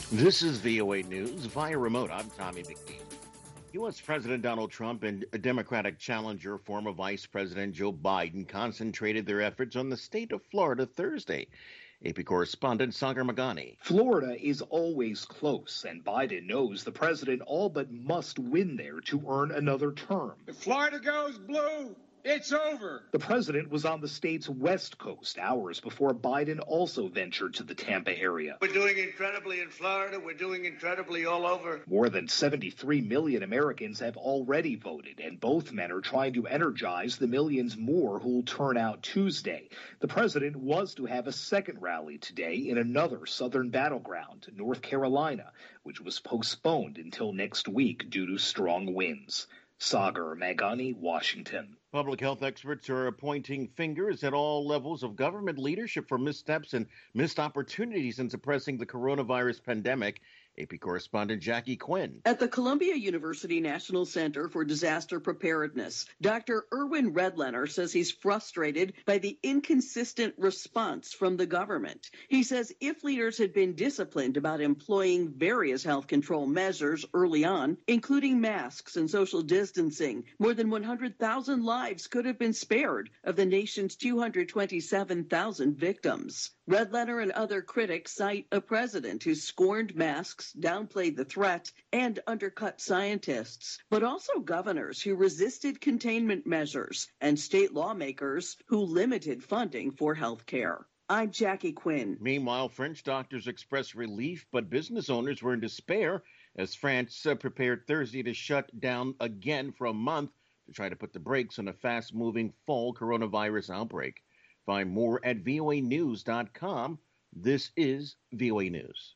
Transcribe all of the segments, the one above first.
This is VOA News via remote. I'm Tommy McNeil. U.S. President Donald Trump and Democratic challenger, former Vice President Joe Biden, concentrated their efforts on the state of Florida Thursday. AP correspondent Sagar Magani. Florida is always close, and Biden knows the president all but must win there to earn another term. If Florida goes blue, it's over. The president was on the state's west coast hours before Biden also ventured to the Tampa area. We're doing incredibly in Florida. We're doing incredibly all over. More than 73 million Americans have already voted, and both men are trying to energize the millions more who'll turn out Tuesday. The president was to have a second rally today in another southern battleground, North Carolina, which was postponed until next week due to strong winds. Sagar Magani, Washington. Public health experts are pointing fingers at all levels of government leadership for missteps and missed opportunities in suppressing the coronavirus pandemic. AP correspondent Jackie Quinn. At the Columbia University National Center for Disaster Preparedness, Dr. Erwin Redlener says he's frustrated by the inconsistent response from the government. He says if leaders had been disciplined about employing various health control measures early on, including masks and social distancing, more than 100,000 lives could have been spared of the nation's 227,000 victims. Redlener and other critics cite a president who scorned masks, downplayed the threat, and undercut scientists, but also governors who resisted containment measures and state lawmakers who limited funding for health care. I'm Jackie Quinn. Meanwhile, French doctors expressed relief, but business owners were in despair as France prepared Thursday to shut down again for a month to try to put the brakes on a fast-moving fall coronavirus outbreak. Find more at voanews.com. This is VOA News.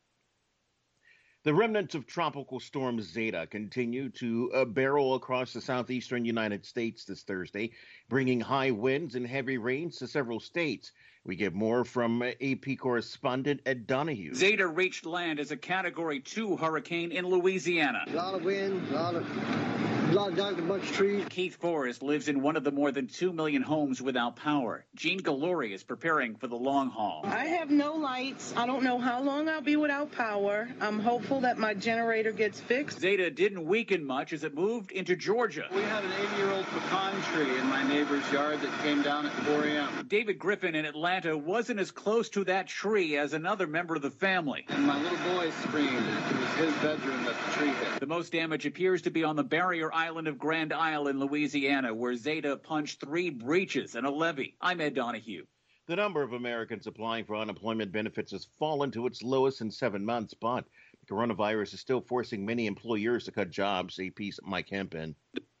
The remnants of Tropical Storm Zeta continue to barrel across the southeastern United States this Thursday, bringing high winds and heavy rains to several states. We get more from AP correspondent Ed Donahue. Zeta reached land as a Category 2 hurricane in Louisiana. A lot of wind, a lot of down a bunch of trees. Keith Forrest lives in one of the more than 2 million homes without power. Jean Galori is preparing for the long haul. I have no lights. I don't know how long I'll be without power. I'm hopeful that my generator gets fixed. Zeta didn't weaken much as it moved into Georgia. We had an 80-year-old pecan tree in my neighbor's yard that came down at 4 a.m. David Griffin in Atlanta wasn't as close to that tree as another member of the family. And my little boy screamed. It was his bedroom that the tree hit. The most damage appears to be on the barrier island of Grand Isle in Louisiana, where Zeta punched 3 breaches and a levee. I'm Ed Donahue. The number of Americans applying for unemployment benefits has fallen to its lowest in 7 months, but the coronavirus is still forcing many employers to cut jobs. AP's Mike Hempen.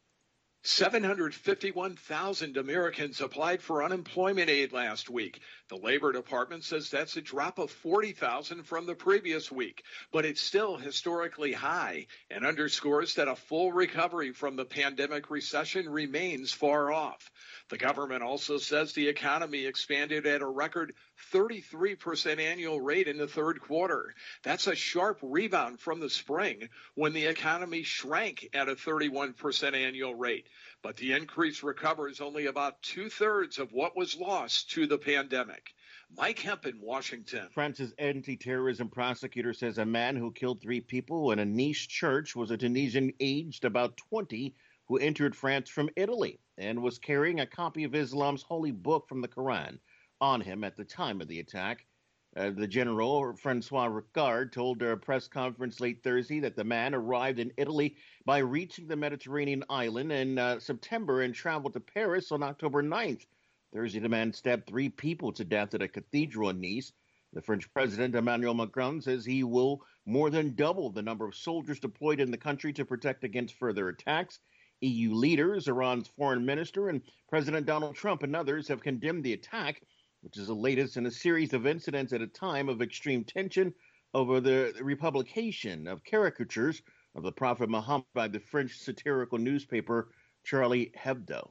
751,000 Americans applied for unemployment aid last week. The Labor Department says that's a drop of 40,000 from the previous week, but it's still historically high and underscores that a full recovery from the pandemic recession remains far off. The government also says the economy expanded at a record 33% annual rate in the third quarter. That's a sharp rebound from the spring when the economy shrank at a 31% annual rate. But the increase recovers only about 2/3 of what was lost to the pandemic. Mike Hempen, Washington. France's anti-terrorism prosecutor says a man who killed 3 people in a Nice church was a Tunisian aged about 20 who entered France from Italy and was carrying a copy of Islam's holy book from the Quran on him at the time of the attack. The general, Francois Ricard, told a press conference late Thursday that the man arrived in Italy by reaching the Mediterranean island in September and traveled to Paris on October 9th. Thursday, the man stabbed 3 people to death at a cathedral in Nice. The French president, Emmanuel Macron, says he will more than double the number of soldiers deployed in the country to protect against further attacks. EU leaders, Iran's foreign minister, and President Donald Trump and others have condemned the attack, which is the latest in a series of incidents at a time of extreme tension over the republication of caricatures of the Prophet Muhammad by the French satirical newspaper Charlie Hebdo.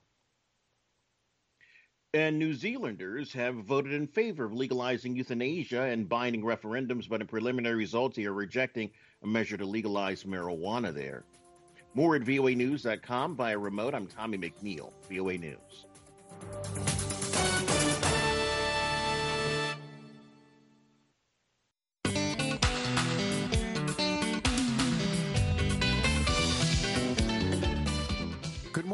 And New Zealanders have voted in favor of legalizing euthanasia and binding referendums, but in preliminary results, they are rejecting a measure to legalize marijuana there. More at voanews.com via remote. I'm Tommy McNeil, VOA News.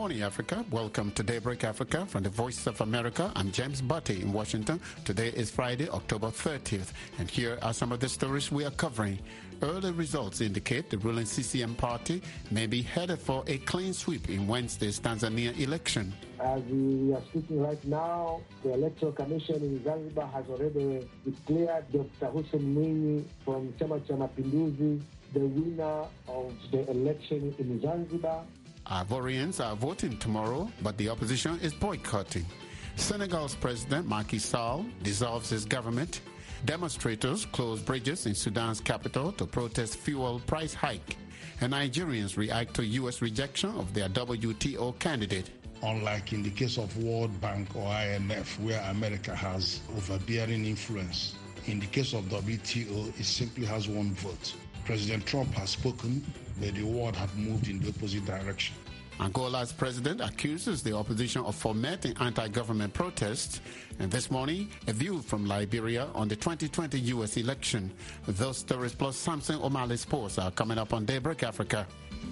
morning, Africa. Welcome to Daybreak Africa from the Voice of America. I'm James Butty in Washington. Today is Friday, October 30th, and here are some of the stories we are covering. Early results indicate the ruling CCM party may be headed for a clean sweep in Wednesday's Tanzania election. As we are speaking right now, the Electoral Commission in Zanzibar has already declared Dr. Hussein Mwinyi from Chama cha Mapinduzi the winner of the election in Zanzibar. Ivorians are voting tomorrow, but the opposition is boycotting. Senegal's President Macky Sall dissolves his government. Demonstrators close bridges in Sudan's capital to protest fuel price hike. And Nigerians react to U.S. rejection of their WTO candidate. Unlike in the case of World Bank or IMF, where America has overbearing influence, in the case of WTO, it simply has one vote. President Trump has spoken, but the world have moved in the opposite direction. Angola's president accuses the opposition of fomenting anti-government protests. And this morning, a view from Liberia on the 2020 U.S. election. Those stories plus Samson O'Malley Sports are coming up on Daybreak Africa.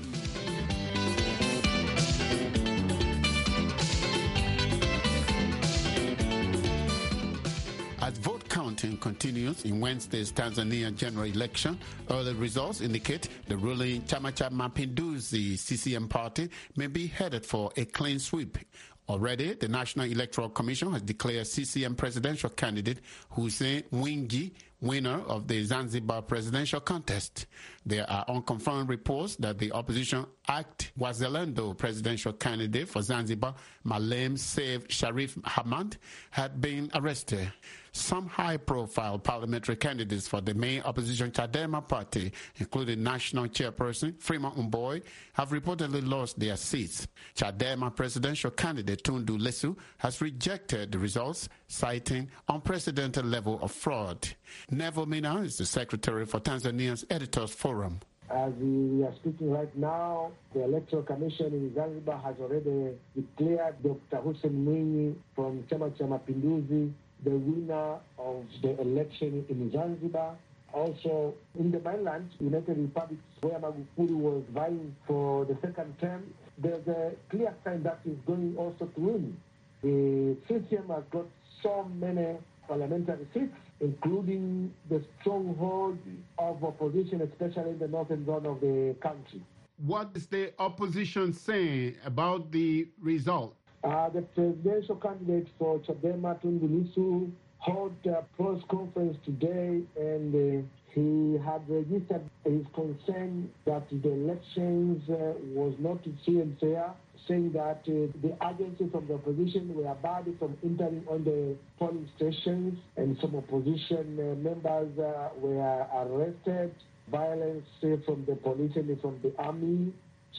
As vote counting continues in Wednesday's Tanzania general election, early results indicate the ruling Chama cha Mapinduzi CCM party may be headed for a clean sweep. Already, the National Electoral Commission has declared CCM presidential candidate Hussein Mwinyi winner of the Zanzibar presidential contest. There are unconfirmed reports that the opposition ACT Wazalendo presidential candidate for Zanzibar, Maalim Seif Sharif Hamad, had been arrested. Some high-profile parliamentary candidates for the main opposition Chadema party, including national chairperson Freeman Mbowe, have reportedly lost their seats. Chadema presidential candidate Tundu Lissu has rejected the results, citing unprecedented level of fraud. Neville Mina is the secretary for Tanzania's Editors Forum. As we are speaking right now, the Electoral Commission in Zanzibar has already declared Dr. Hussein Mwinyi from Chama cha Mapinduzi the winner of the election in Zanzibar. Also, in the mainland, United Republic, where Magufuli was vying for the second term, there's a clear sign that he's going also to win. The CCM has got so many parliamentary seats, including the stronghold of opposition, especially in the northern zone of the country. What is the opposition saying about the result? The presidential candidate for Chadema, Tundu Lissu, held a press conference today, and he had registered his concern that the elections was not free and fair, saying that the agencies of the opposition were barred from entering on the polling stations, and some opposition members were arrested, violence from the police and from the army.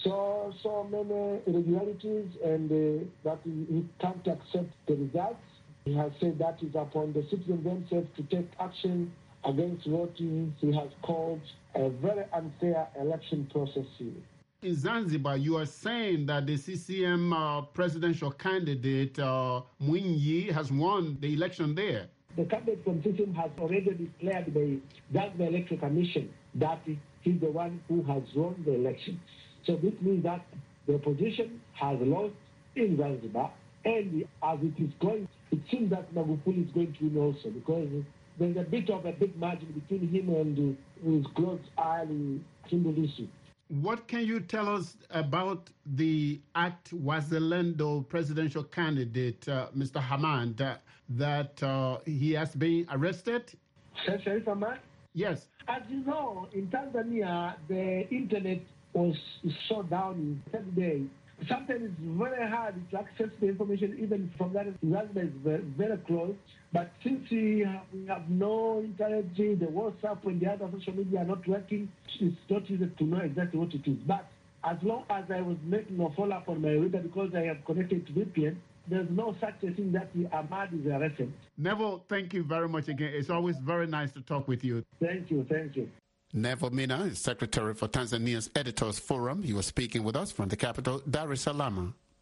So many irregularities, and that he can't accept the results. He has said that it's upon the citizens themselves to take action against what he has called a very unfair election process. In Zanzibar, you are saying that the CCM presidential candidate, Mwinyi, has won the election there. The candidate from CCM has already declared by the Electoral Commission that he's the one who has won the election. So this means that the opposition has lost in Zanzibar, and as it is going, it seems that Magufuli is going to win also, because there's a bit of a big margin between him and his close ally, Tundu Lissu. What can you tell us about the ACT Wazalendo presidential candidate, Mr. Hamad, that he has been arrested? Sharif Hamad? Yes. As you know, in Tanzania, the internet was shut down Saturday. Sometimes it's very hard to access the information, even from that. Zanzibar is very, very close. But since we have no internet, the WhatsApp and the other social media are not working, it's not easy to know exactly what it is. But as long as I was making a follow-up on my reader, because I have connected to VPN, there's no such a thing that Ahmad is arrested. Neville, thank you very much again. It's always very nice to talk with you. Thank you. Neville Mina is secretary for Tanzania's Editors Forum. He was speaking with us from the capital, Dar es Salaam.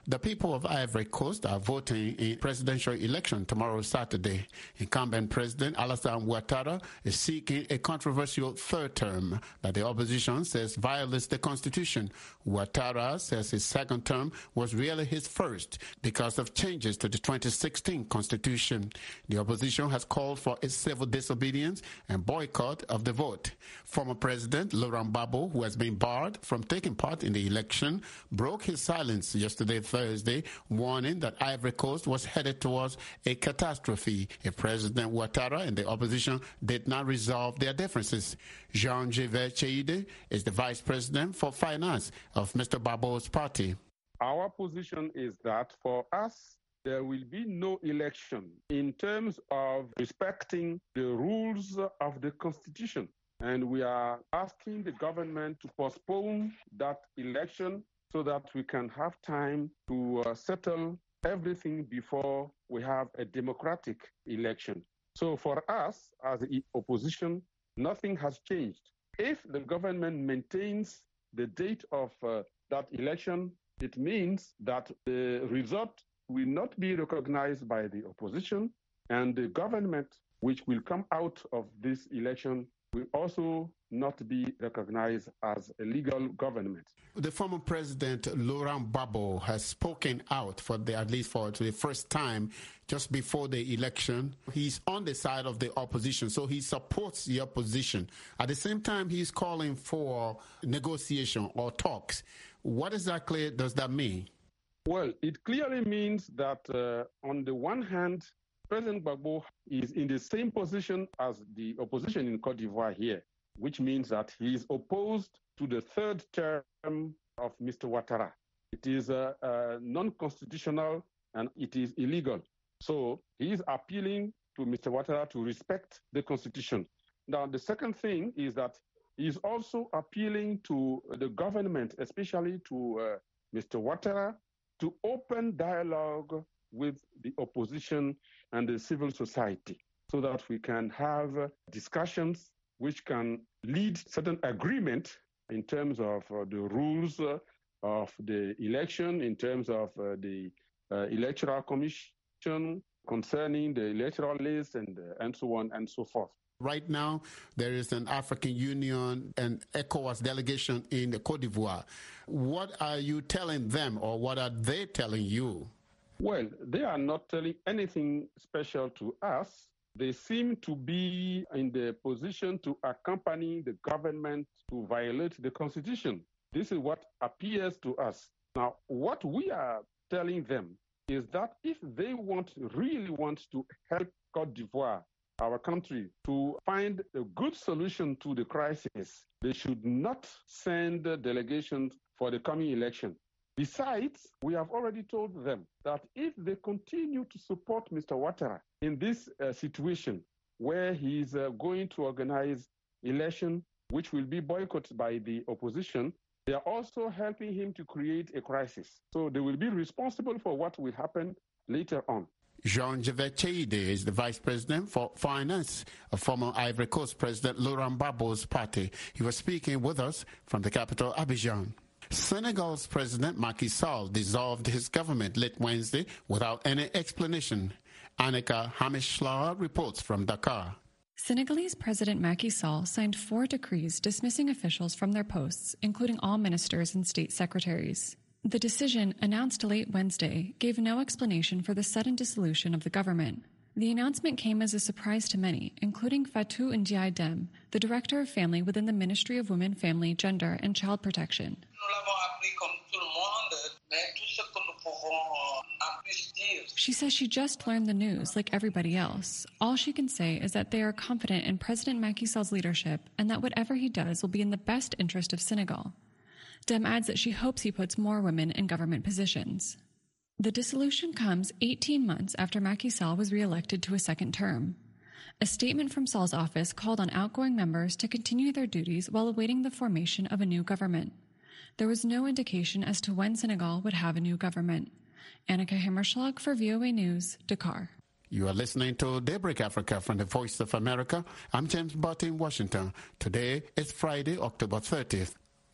The people of Ivory Coast are voting in presidential election tomorrow, Saturday. Incumbent President Alassane Ouattara is seeking a controversial third term that the opposition says violates the constitution. Ouattara says his second term was really his first because of changes to the 2016 constitution. The opposition has called for a civil disobedience and boycott of the vote. Former President Laurent Gbagbo, who has been barred from taking part in the election, broke his silence yesterday, Thursday, warning that Ivory Coast was headed towards a catastrophe if President Ouattara and the opposition did not resolve their differences. Jean-Jacques Cheide is the vice president for finance of Mr. Gbagbo's party. Our position is that for us, there will be no election in terms of respecting the rules of the Constitution. And we are asking the government to postpone that election so that we can have time to settle everything before we have a democratic election. So for us, as the opposition, nothing has changed. If the government maintains the date of that election, it means that the result will not be recognized by the opposition, and the government which will come out of this election will also not be recognized as a legal government. The former president, Laurent Gbagbo, has spoken out at least for the first time just before the election. He's on the side of the opposition, so he supports the opposition. At the same time, he's calling for negotiation or talks. What exactly does that mean? Well, it clearly means that on the one hand, President Gbagbo is in the same position as the opposition in Cote d'Ivoire here, which means that he is opposed to the third term of Mr. Ouattara. It is non-constitutional and it is illegal. So he is appealing to Mr. Ouattara to respect the constitution. Now, the second thing is that he is also appealing to the government, especially to Mr. Ouattara, to open dialogue with the opposition and the civil society so that we can have discussions which can lead certain agreement in terms of the rules of the election, in terms of the electoral commission concerning the electoral list and so on and so forth. Right now, there is an African Union and ECOWAS delegation in Cote d'Ivoire. What are you telling them, or what are they telling you? Well, they are not telling anything special to us. They seem to be in the position to accompany the government to violate the Constitution. This is what appears to us. Now, what we are telling them is that if they really want to help Cote d'Ivoire, our country, to find a good solution to the crisis, they should not send delegations for the coming election. Besides, we have already told them that if they continue to support Mr. Ouattara in this situation where he is going to organize election which will be boycotted by the opposition, they are also helping him to create a crisis. So they will be responsible for what will happen later on. Jean-Jacques Cheide is the vice president for finance of former Ivory Coast President Laurent Gbagbo's party. He was speaking with us from the capital, Abidjan. Senegal's President Macky Sall dissolved his government late Wednesday without any explanation. Annika Hamishlar reports from Dakar. Senegalese President Macky Sall signed 4 decrees dismissing officials from their posts, including all ministers and state secretaries. The decision, announced late Wednesday, gave no explanation for the sudden dissolution of the government. The announcement came as a surprise to many, including Fatou Ndiaye Deme, the Director of Family within the Ministry of Women, Family, Gender and Child Protection. She says she just learned the news like everybody else. All she can say is that they are confident in President Macky Sall's leadership and that whatever he does will be in the best interest of Senegal. Deme adds that she hopes he puts more women in government positions. The dissolution comes 18 months after Macky Sall was re-elected to a second term. A statement from Sall's office called on outgoing members to continue their duties while awaiting the formation of a new government. There was no indication as to when Senegal would have a new government. Annika Hammerschlag for VOA News, Dakar. You are listening to Daybreak Africa from the Voice of America. I'm James Butt in Washington. Today is Friday, October 30th.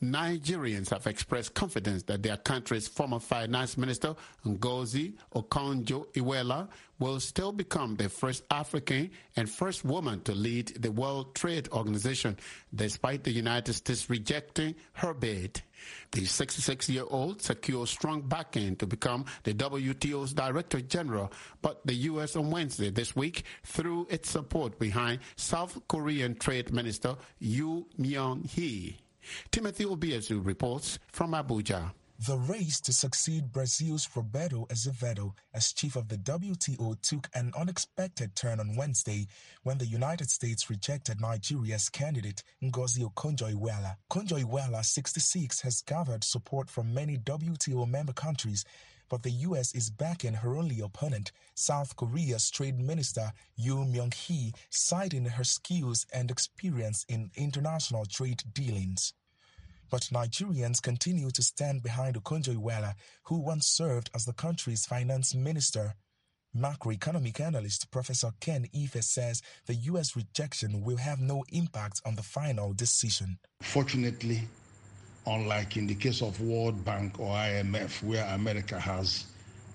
Nigerians have expressed confidence that their country's former finance minister, Ngozi Okonjo-Iweala, will still become the first African and first woman to lead the World Trade Organization, despite the United States rejecting her bid. The 66-year-old secured strong backing to become the WTO's Director General, but the U.S. on Wednesday this week threw its support behind South Korean Trade Minister Yoo Myung-hee. Timothy Obiezu reports from Abuja. The race to succeed Brazil's Roberto Azevedo as chief of the WTO took an unexpected turn on Wednesday when the United States rejected Nigeria's candidate Ngozi Okonjo-Iweala. Okonjo-Iweala, 66, has gathered support from many WTO member countries, but the U.S. is backing her only opponent, South Korea's Trade Minister Yoo Myung-hee, citing her skills and experience in international trade dealings. But Nigerians continue to stand behind Okonjo-Iweala, who once served as the country's finance minister. Macroeconomic analyst Professor Ken Ife says the U.S. rejection will have no impact on the final decision. Fortunately, unlike in the case of World Bank or IMF, where America has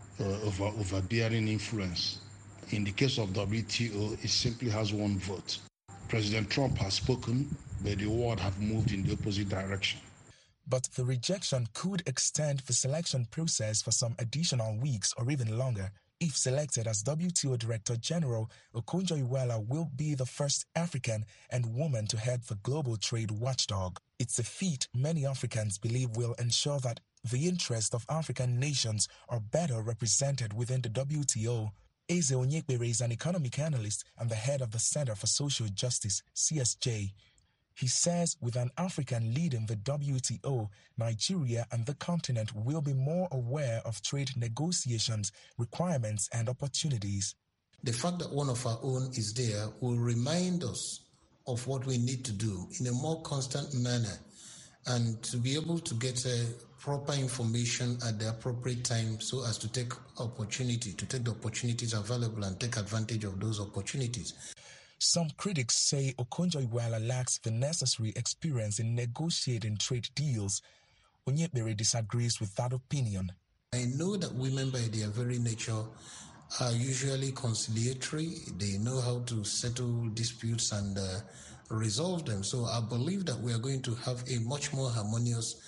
overbearing influence, in the case of WTO, it simply has one vote. President Trump has spoken, but the world have moved in the opposite direction. But the rejection could extend the selection process for some additional weeks or even longer. If selected as WTO Director General, Okonjo-Iweala will be the first African and woman to head the global trade watchdog. It's a feat many Africans believe will ensure that the interests of African nations are better represented within the WTO. Eze Onyekbere is an economic analyst and the head of the Center for Social Justice, CSJ. He says with an African leading the WTO, Nigeria and the continent will be more aware of trade negotiations, requirements, and opportunities. The fact that one of our own is there will remind us of what we need to do in a more constant manner and to be able to get proper information at the appropriate time so as to take the opportunities available and take advantage of those opportunities. Some critics say Okonjo-Iweala lacks the necessary experience in negotiating trade deals. Onyekbere disagrees with that opinion. I know that women by their very nature are usually conciliatory. They know how to settle disputes and resolve them. So I believe that we are going to have a much more harmonious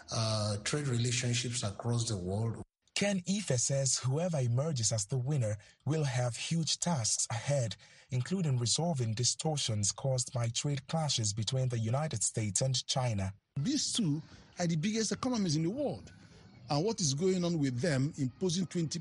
trade relationships across the world. Ken Ife says whoever emerges as the winner will have huge tasks ahead, including resolving distortions caused by trade clashes between the United States and China. These two are the biggest economies in the world. And what is going on with them, imposing 20%,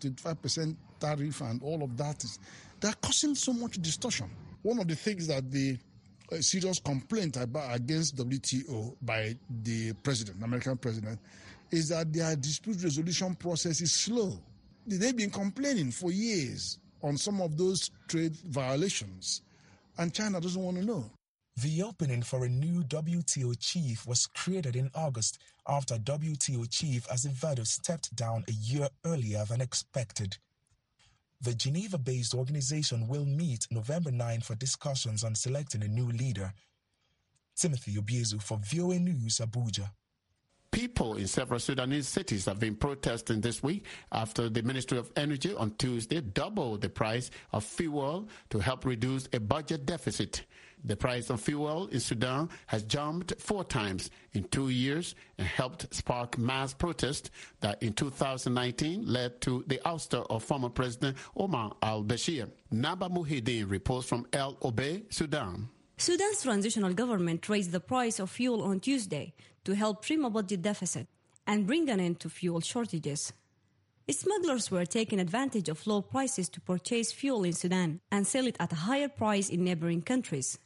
25% tariff and all of that, they're causing so much distortion. One of the things that the serious complaint against WTO by the president, the American president, is that their dispute resolution process is slow. They've been complaining for years on some of those trade violations, and China doesn't want to know. The opening for a new WTO chief was created in August after WTO chief Azevedo stepped down a year earlier than expected. The Geneva-based organization will meet November 9 for discussions on selecting a new leader. Timothy Obiezu for VOA News, Abuja. People in several Sudanese cities have been protesting this week after the Ministry of Energy on Tuesday doubled the price of fuel to help reduce a budget deficit. The price of fuel in Sudan has jumped 4 times in 2 years and helped spark mass protests that in 2019 led to the ouster of former President Omar al-Bashir. Naba Muhyiddin reports from El Obeid, Sudan. Sudan's transitional government raised the price of fuel on Tuesday to help trim a budget deficit and bring an end to fuel shortages. Smugglers were taking advantage of low prices to purchase fuel in Sudan and sell it at a higher price in neighboring countries.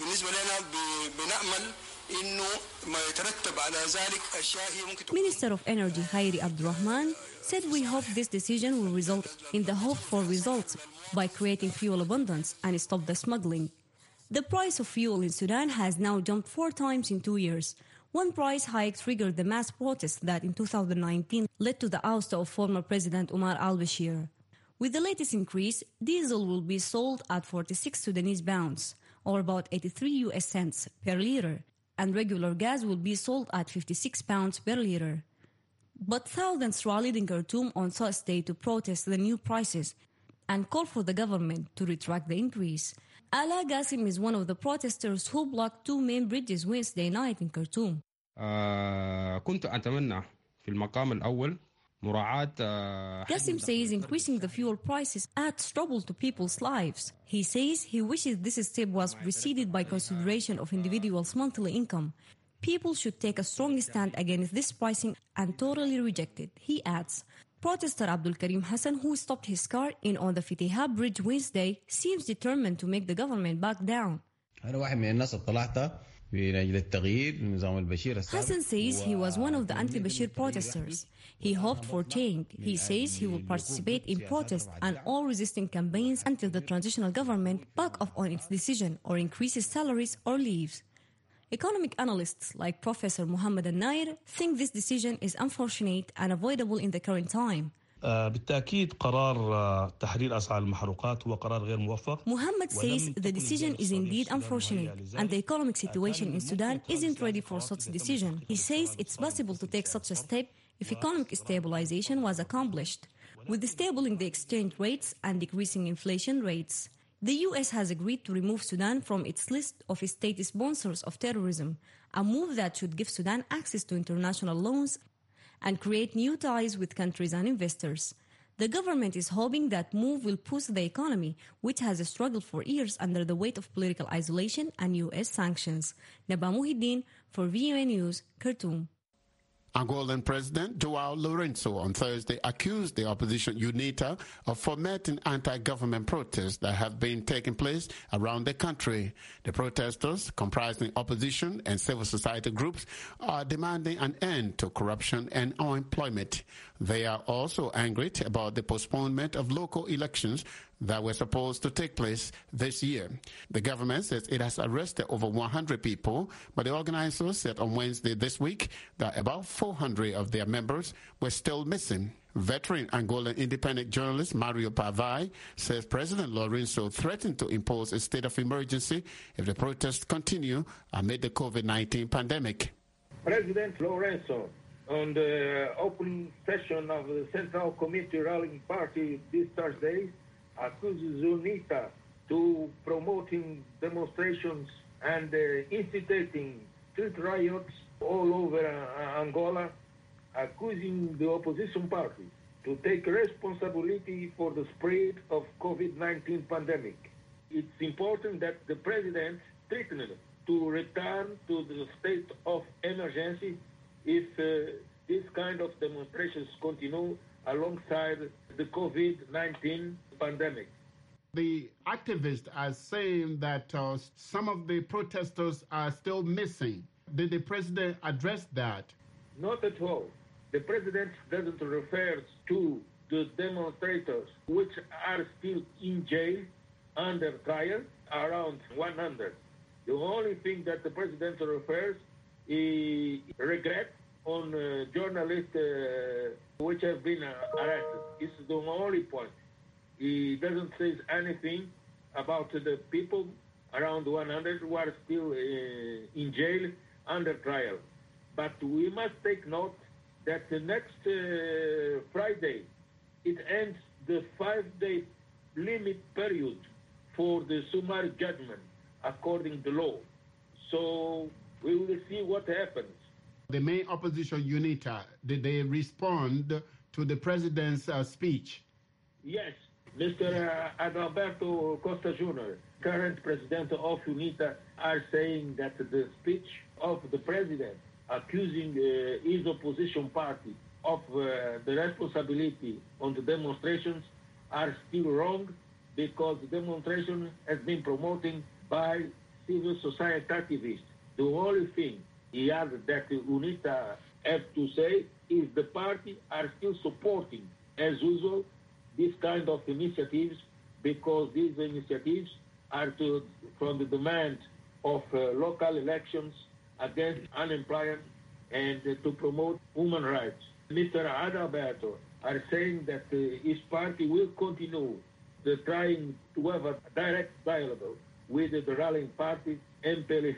Minister of Energy Khairi Abdurrahman said, "We hope this decision will result in the hoped for results by creating fuel abundance and stop the smuggling." The price of fuel in Sudan has now jumped 4 times in 2 years. One price hike triggered the mass protests that in 2019 led to the ouster of former President Omar al-Bashir. With the latest increase, diesel will be sold at 46 Sudanese pounds, or about 83 US cents per liter. and regular gas will be sold at £56 per litre. But thousands rallied in Khartoum on Thursday to protest the new prices and call for the government to retract the increase. Ala Qasim is one of the protesters who blocked two main bridges Wednesday night in Khartoum. كنت أتمنى في المقام الأول Qasim says increasing the fuel prices adds trouble to people's lives. He says he wishes this step was preceded by consideration of individuals' monthly income. People should take a strong stand against this pricing and totally reject it, he adds. Protester Abdul Karim Hassan, who stopped his car in on the Fitiha Bridge Wednesday, seems determined to make the government back down. Hassan says he was one of the anti-Bashir protesters. He hoped for change. He says he will participate in protests and all resisting campaigns until the transitional government back off on its decision or increases salaries or leaves. Economic analysts like Professor Muhammad Al-Nair think this decision is unfortunate and avoidable in the current time. بالتأكيد قرار تحرير أسعار المحروقات هو قرار غير موفق. Muhammad says the decision is indeed unfortunate and the economic situation in Sudan isn't ready for such decision. He says it's possible to take such a step if economic stabilization was accomplished, with stabling the exchange rates and decreasing inflation rates. The US has agreed to remove Sudan from its list of state sponsors of terrorism, a move that should give Sudan access to international loans and create new ties with countries and investors. The government is hoping that move will push the economy, which has struggled for years under the weight of political isolation and US sanctions. Naba Muhiddin for VOA News, Khartoum. Angolan President João Lourenço on Thursday accused the opposition UNITA of fomenting anti-government protests that have been taking place around the country. The protesters, comprising opposition and civil society groups, are demanding an end to corruption and unemployment. They are also angry about the postponement of local elections that were supposed to take place this year. The government says it has arrested over 100 people, but the organizers said on Wednesday this week that about 400 of their members were still missing. Veteran Angolan independent journalist Mario Pavai says President Lourenço threatened to impose a state of emergency if the protests continue amid the COVID-19 pandemic. President Lourenço, on the opening session of the Central Committee Ruling Party this Thursday, accuses UNITA to promoting demonstrations and instigating street riots all over Angola, accusing the opposition party to take responsibility for the spread of COVID-19 pandemic. It's important that the president threatened to return to the state of emergency if this kind of demonstrations continue alongside the COVID-19 pandemic. The activists are saying that some of the protesters are still missing. Did the president address that? Not at all. The president doesn't refer to the demonstrators, which are still in jail under trial, around 100. The only thing that the president refers is regret on journalists which have been arrested. This is the only point. He doesn't say anything about the people around 100 who are still in jail under trial. But we must take note that the next Friday, it ends the 5-day limit period for the summary judgment according to law. So we will see what happens. The main opposition UNITA, did they respond to the president's speech? Yes. Mr. Adalberto Costa Jr., current president of UNITA, are saying that the speech of the president accusing his opposition party of the responsibility on the demonstrations are still wrong, because the demonstration has been promoted by civil society activists. The only thing he added that UNITA have to say is the party are still supporting, as usual, this kind of initiatives, because these initiatives are from the demand of local elections against unemployment and to promote human rights. Mr. Adalberto are saying that his party will continue trying to have a direct dialogue with the ruling party, MPLA.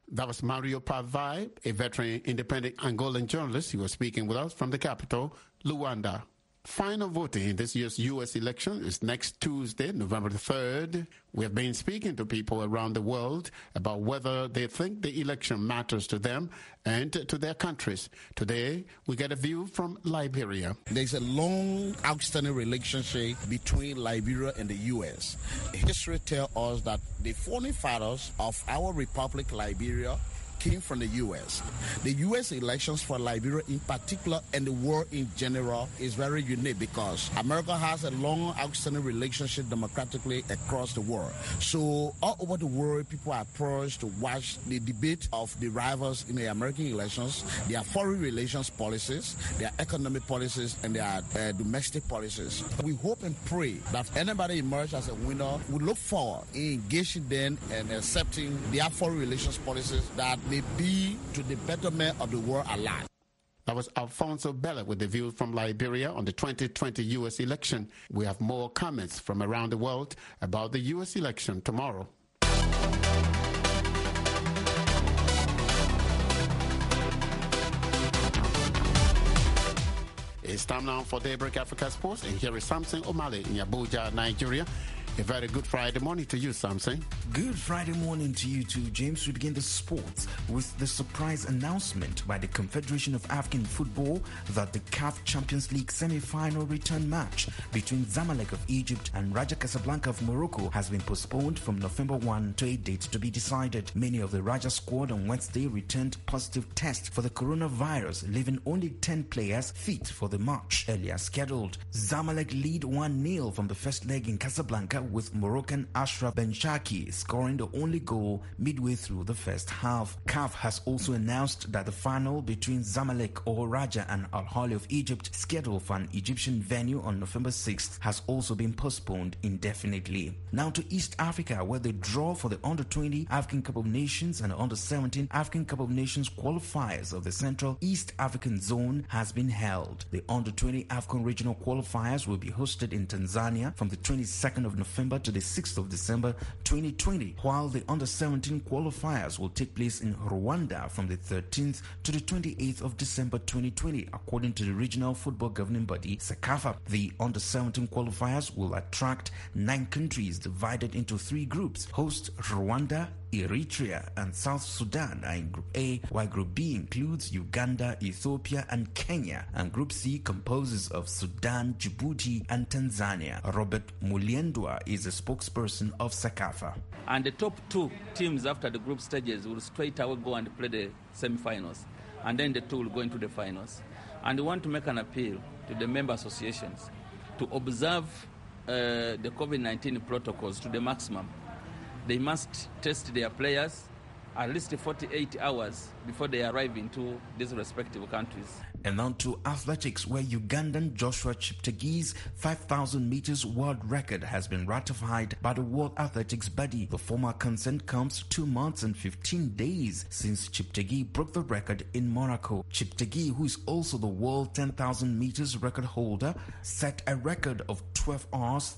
That was Mario Pavai, a veteran independent Angolan journalist. He was speaking with us from the capital, Luanda. Final voting in this year's U.S. election is next Tuesday, November the 3rd. We have been speaking to people around the world about whether they think the election matters to them and to their countries. Today, we get a view from Liberia. There's a long, outstanding relationship between Liberia and the U.S. History tells us that the founding fathers of our republic, Liberia, came from the U.S. The U.S. elections for Liberia in particular and the world in general is very unique because America has a long, outstanding relationship democratically across the world. So all over the world, people are approached to watch the debate of the rivals in the American elections, their foreign relations policies, their economic policies, and their domestic policies. We hope and pray that anybody emerges as a winner. We look forward in engaging them and accepting their foreign relations policies that may be to the betterment of the world alive. That was Alfonso Bella with the view from Liberia on the 2020 U.S. election. We have more comments from around the world about the U.S. election tomorrow. It's time now for Daybreak Africa Sports, and here is Samson Omale in Abuja, Nigeria. A very good Friday morning to you, Samson. Good Friday morning to you too, James. We begin the sports with the surprise announcement by the Confederation of African Football that the CAF Champions League semi-final return match between Zamalek of Egypt and Raja Casablanca of Morocco has been postponed from November 1 to a date to be decided. Many of the Raja squad on Wednesday returned positive tests for the coronavirus, leaving only 10 players fit for the match earlier scheduled. Zamalek lead 1-0 from the first leg in Casablanca, with Moroccan Ashraf Benshaki scoring the only goal midway through the first half. CAF has also announced that the final between Zamalek or Raja and Al Ahly of Egypt, scheduled for an Egyptian venue on November 6th, has also been postponed indefinitely. Now to East Africa, where the draw for the Under-20 African Cup of Nations and Under-17 African Cup of Nations qualifiers of the Central East African Zone has been held. The Under-20 African Regional qualifiers will be hosted in Tanzania from the 22nd of November to the 6th of December 2020, while the Under-17 qualifiers will take place in Rwanda from the 13th to the 28th of December 2020, according to the regional football governing body, CECAFA. The Under-17 qualifiers will attract 9 countries divided into 3 groups. Host Rwanda, Eritrea and South Sudan are in Group A, while Group B includes Uganda, Ethiopia and Kenya, and Group C composes of Sudan, Djibouti and Tanzania. Robert Muliendwa is a spokesperson of CECAFA. And the top 2 teams after the group stages will straight away go and play the semi-finals, and then the 2 will go into the finals. And we want to make an appeal to the member associations to observe the COVID-19 protocols to the maximum. They must test their players at least 48 hours before they arrive into these respective countries. And now to athletics, where Ugandan Joshua Cheptege's 5,000 meters world record has been ratified by the World Athletics body. The former consent comes 2 months and 15 days since Cheptegei broke the record in Monaco. Cheptegei, who is also the world 10,000 meters record holder, set a record of 12 hours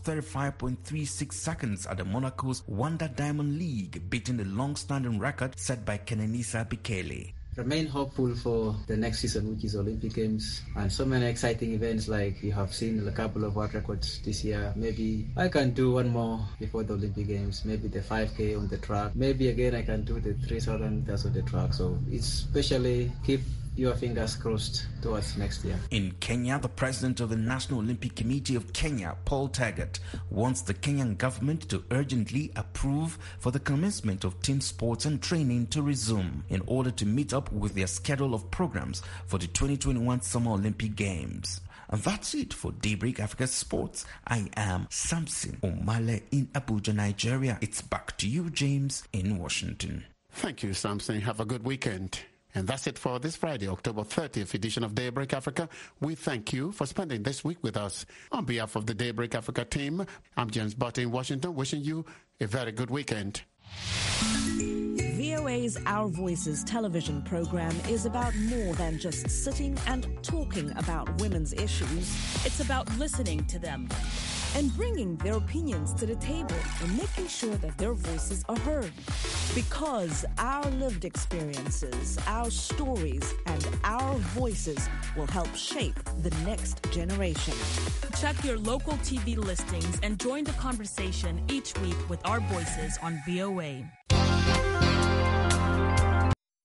35.36 seconds at the Monaco's Wanda Diamond League, beating the long-standing record set by Kenenisa Bikele. Remain hopeful for the next season, which is Olympic Games, and so many exciting events. Like you have seen a couple of world records this year. Maybe I can do one more before the Olympic Games, maybe the 5K on the track, maybe again I can do the 3,000 meters on the track. So it's especially keep your fingers crossed towards next year. In Kenya, the president of the National Olympic Committee of Kenya, Paul Taggart, wants the Kenyan government to urgently approve for the commencement of team sports and training to resume in order to meet up with their schedule of programs for the 2021 Summer Olympic Games. And that's it for Daybreak Africa Sports. I am Samson Omale in Abuja, Nigeria. It's back to you, James, in Washington. Thank you, Samson. Have a good weekend. And that's it for this Friday, October 30th edition of Daybreak Africa. We thank you for spending this week with us. On behalf of the Daybreak Africa team, I'm James Butter in Washington, wishing you a very good weekend. VOA's Our Voices television program is about more than just sitting and talking about women's issues. It's about listening to them and bringing their opinions to the table and making sure that their voices are heard. Because our lived experiences, our stories, and our voices will help shape the next generation. Check your local TV listings and join the conversation each week with our voices on VOA.